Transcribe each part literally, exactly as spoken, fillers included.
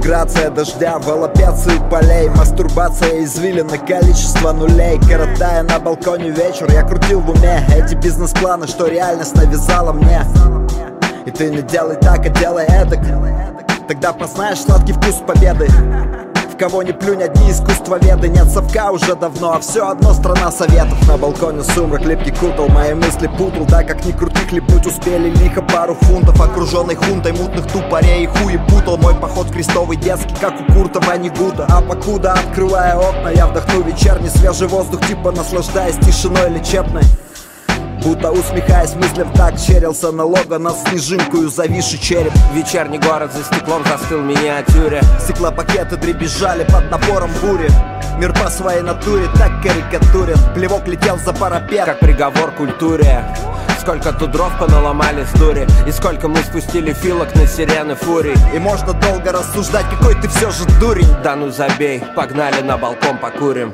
грация дождя, волопецы полей, мастурбация извилина, количество нулей. Коротая на балконе вечер, я крутил в уме эти бизнес-планы, что реальность навязала мне. И ты не делай так, а делай эдак, тогда познаешь сладкий вкус победы. В кого не плюнь, одни искусствоведы. Нет совка уже давно, а все одно страна советов. На балконе сумрак липкий кутал, мои мысли путал. Да как ни крути, хлебнуть успели лихо пару фунтов. Окруженный хунтой мутных тупорей и хуи путал. Мой поход крестовый детский, как у Куртова, не Гута. А покуда, открывая окна, я вдохну вечерний свежий воздух, типа наслаждаясь тишиной лечебной. Будто усмехаясь мыслям так, черился налога на снежинкую зависший череп. Вечерний город за стеклом застыл в миниатюре. Стеклопакеты дребезжали под напором бури. Мир по своей натуре так карикатурен. Плевок летел за парапет, как приговор культуре. Сколько тут дров поналомали с дури, и сколько мы спустили филок на сирены фурий. И можно долго рассуждать, какой ты все же дурень. Да ну забей, погнали на балкон покурим.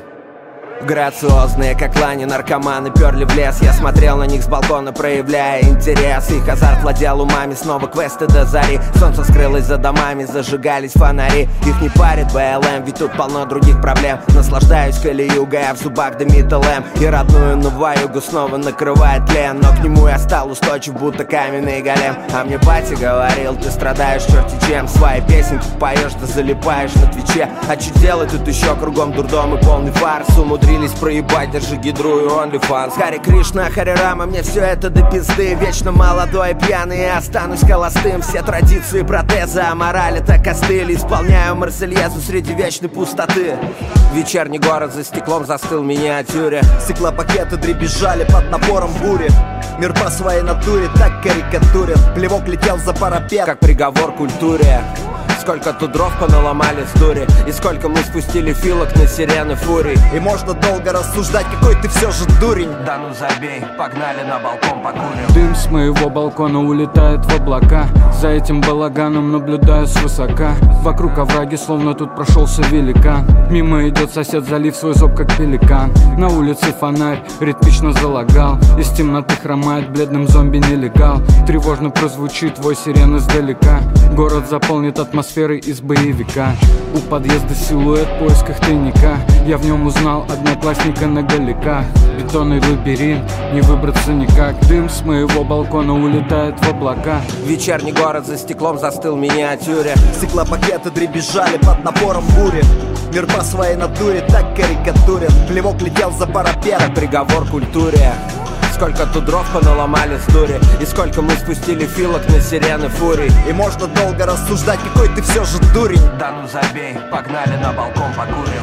Грациозные, как лани, наркоманы перли в лес. Я смотрел на них с балкона, проявляя интерес. Их азарт владел умами, снова квесты до зари. Солнце скрылось за домами, зажигались фонари. Их не парит БЛМ, ведь тут полно других проблем. Наслаждаюсь калиюгой, а в зубах дымит ЛМ. И родную Новоюгу снова накрывает тлен. Но к нему я стал устойчив, будто каменный голем. А мне батя говорил, ты страдаешь черти чем. Свои песенки поешь, да залипаешь на твиче. А что делать тут еще кругом дурдом и полный фарс. Умудрились проебать даже гидру и OnlyFans. Хари Кришна, Хари Рама, мне все это до пизды. Вечно молодой, пьяный, и останусь холостым. Все традиции, протезы, а мораль это костыль. Исполняю Марсельезу среди вечной пустоты. Вечерний город за стеклом застыл в миниатюре. Стеклопакеты дребезжали под напором бури. Мир по своей натуре так карикатурен. Плевок летел за парапет, как приговор культуре. Сколько тут дров поналомали с дури, и сколько мы спустили филок на сирены фурий. И можно долго рассуждать, какой ты все же дурень. Да ну забей, погнали на балкон покурим. Дым с моего балкона улетает в облака. За этим балаганом наблюдаю свысока. Вокруг овраги, словно тут прошелся великан. Мимо идет сосед, залив свой зоб, как пеликан. На улице фонарь ритмично залагал. Из темноты хромает бледным зомби нелегал. Тревожно прозвучит вой сирены издалека. Город заполнит атмосферой из боевика. У подъезда силуэт в поисках тайника. Я в нем узнал одноклассника на галиках. Бетонный лабиринт, не выбраться никак. Дым с моего балкона улетает в облака. Вечерний город за стеклом застыл в миниатюре. Стеклопакеты дребезжали под напором бури. Мир по своей натуре так карикатурен. Плевок летел за парапет, как приговор культуре. Сколько тут дров поналомали с дури, и сколько мы спустили филок на сирены фурий. И можно долго рассуждать, какой ты все же дурень. Да ну забей, погнали на балкон покурим.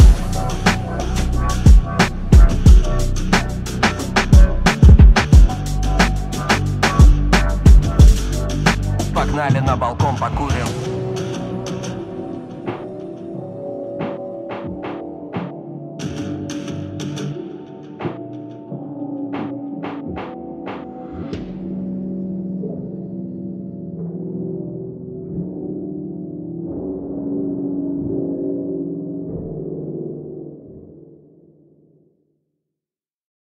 Погнали на балкон покурим.